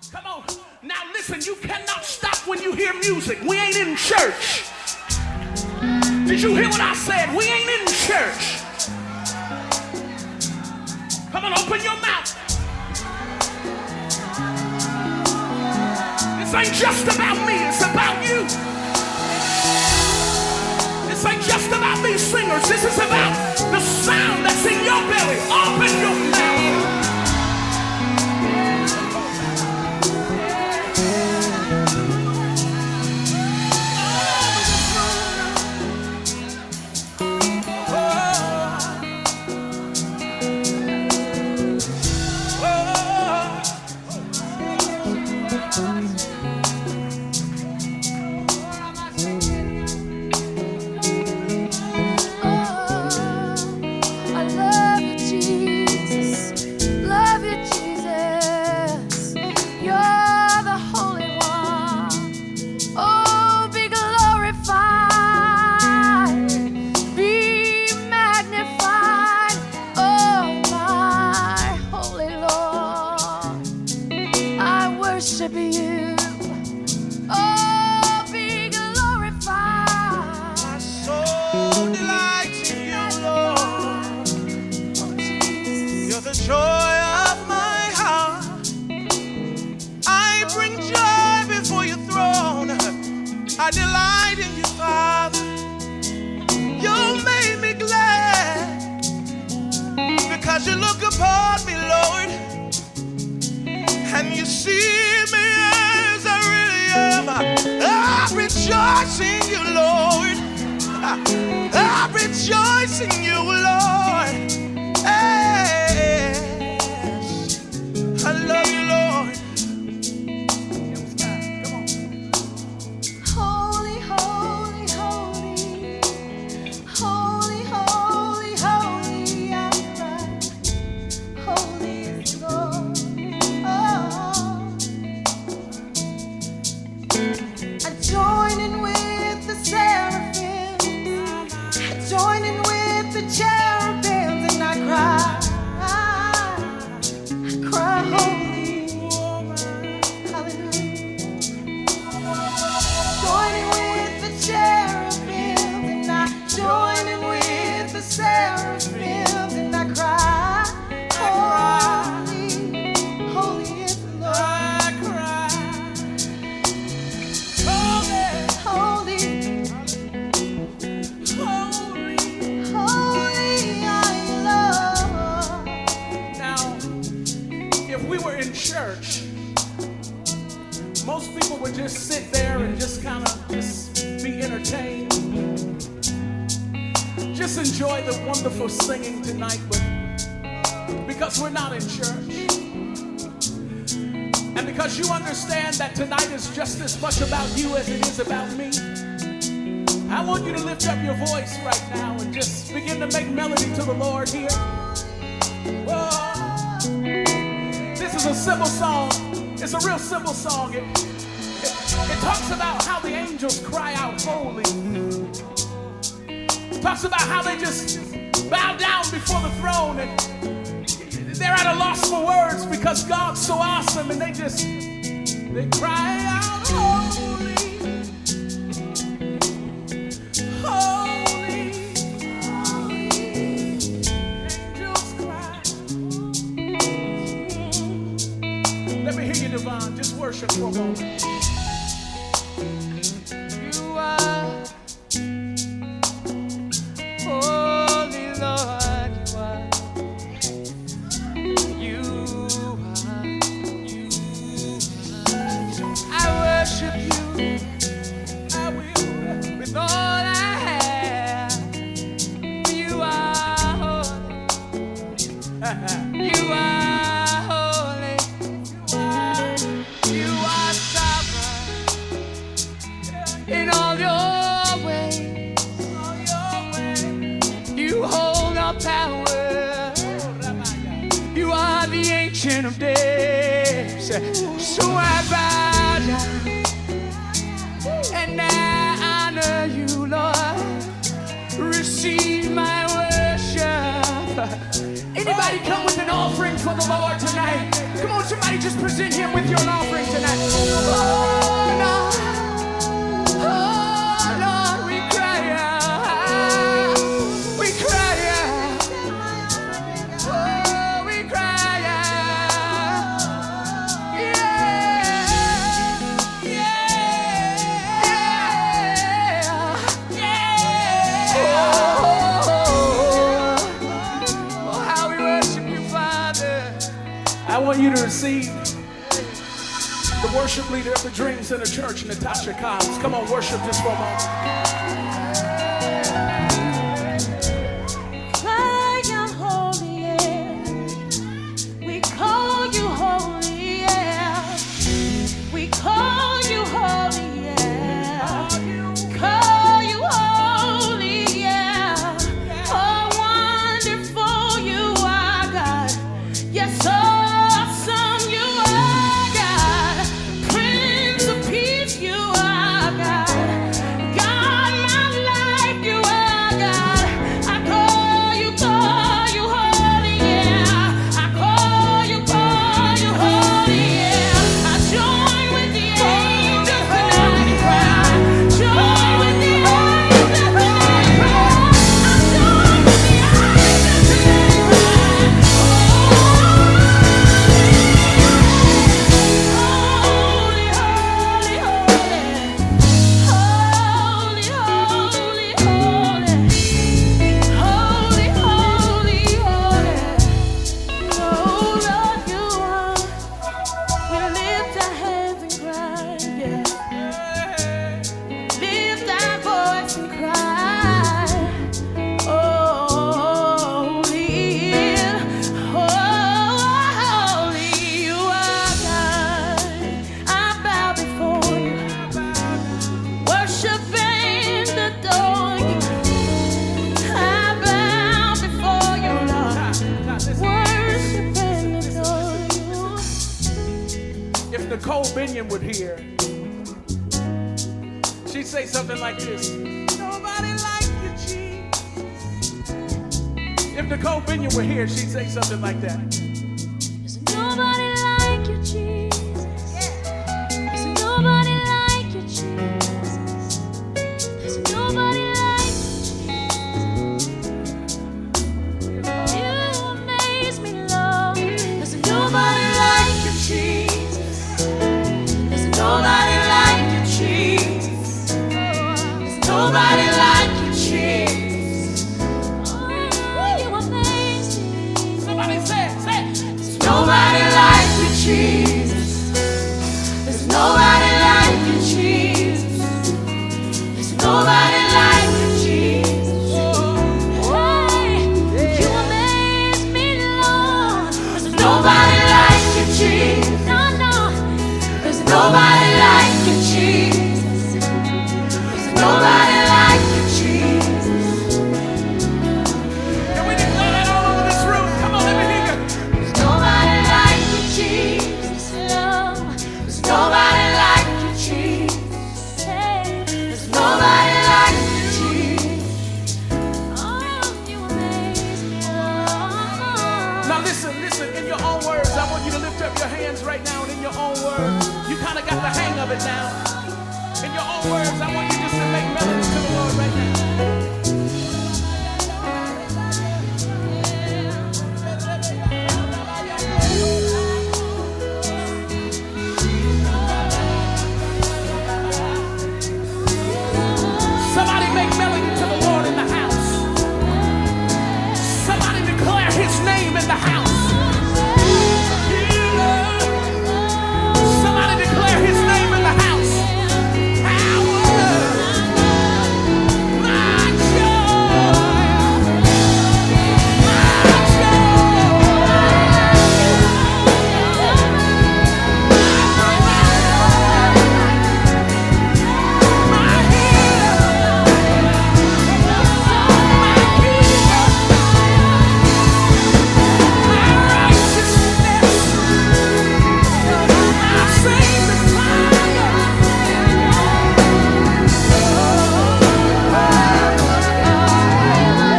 Come on. Now listen, you cannot stop when you hear music. We ain't in church. Did you hear what I said? We ain't in church. Come on, open your mouth. This ain't just about me, it's about you. This ain't just about these singers. This is about the sound that's in your belly. Open your mouth. I delight in you, Father. You made me glad because you look upon me, Lord, and you see me as I really am. I rejoice in you, Lord. I rejoice in you, Lord. Yes. I love you, Lord. Most people would just sit there and just kind of just be entertained. Just enjoy the wonderful singing tonight, but because we're not in church, and because you understand that tonight is just as much about you as it is about me, I want you to lift up your voice right now and just begin to make melody to the Lord here. Whoa. This is a simple song. It's a real simple song. It talks about how the angels cry out holy. It talks about how they just bow down before the throne and they're at a loss for words because God's so awesome, and they cry out holy, holy, holy. Angels cry. Let me hear you, Devon. Just worship for a moment. You are holy, Lord. You are. I worship you. I will with all I have. You are holy. You are. In all your ways, you hold all power. You are the Ancient of Days. So I bow down and I honor you, Lord. Receive my worship. Anybody come with an offering for the Lord tonight? Come on. on, somebody just present him with your offering tonight. Oh, Lord. Oh, Lord, we cry out. We cry out. Oh, we cry out. Yeah. Yeah. Yeah. Oh, how we worship you, Father. I want you to receive the worship leader of the Dream Center Church, Natasha Cobbs. Come on, worship just for a moment. Cry out holy, yeah. We call you holy, yeah. We call you holy, yeah. Call you holy, yeah. Oh, wonderful you are, God. Yes, so awesome you are, God. Prince of Peace you are, God. God, my life you are, God. I call you holy, yeah. I call you holy, yeah. I join with the angels when I cry. Join with the angels when I cry. I join with the angels when I cry. Holy, holy, holy. Holy, holy, holy. Holy, holy, holy. Oh, Lord, you are. We lift our hands and cry, yeah. Lift our voice and cry. Holy, holy, you are God. I bow before you, worship and adore you. I bow before you, Lord, worship and adore you. If Nicole Binion would hear, she'd say something like this. Nobody like you, Jesus. If Nicole Binion were here, she'd say something like that. There's nobody like you, Jesus. There's nobody like you, Jesus. There's nobody like you, Jesus. You amaze me, Lord. There's nobody like you, Jesus. There's nobody like you, Jesus. There's nobody like you, Jesus. Oh, you amaze me. Somebody say it, say it. There's nobody like you, Jesus. There's nobody like you, Jesus. There's nobody like you, Jesus. Hey, you amaze me, Lord. There's nobody like you, Jesus. No, no. There's nobody like you, Jesus. There's nobody like you, Jesus. Can we declare that all over this room? Come on, let me hear you. There's nobody like you, Jesus. Lord. There's nobody like you, Jesus. Hey, there's nobody like you, Jesus. Oh, you amaze me, Lord. Now listen, in your own words, I want you to lift up your hands right now, and in your own words, you kind of got the hang of it now.